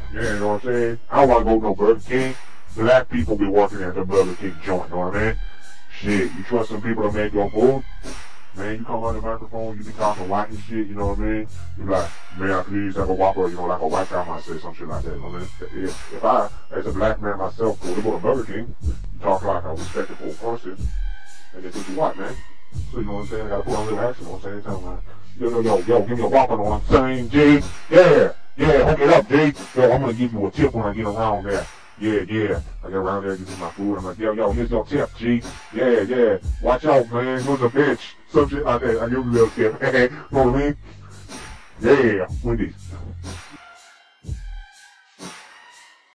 Yeah, you know what I'm saying? I don't want to go to no Burger King. Black people be working at the Burger King joint, you know what I mean? Shit, you trust some people to make your food? Man, you come on the microphone, you be talking white and shit, you know what I mean? You be like, may I please have a Whopper, you know, like a white guy might say some shit like that, you know what I mean? If I, as a black man myself, go to Burger King, you talk like a respectable person, and they think you white, man. So, you know what I'm saying? I gotta put on a little accent, you know what I'm saying? Tell them, yo, give me a Whopper, you know what I'm saying, G? Yeah, hook it up, G. Yo, I'm gonna give you a tip when I get around there. Yeah. I get around there, give me my food. I'm like, yo, here's your tip, G. Yeah. Watch out, man. You're a bitch. Some shit like that. I give you a little tip. You know what I mean? Yeah, Wendy's.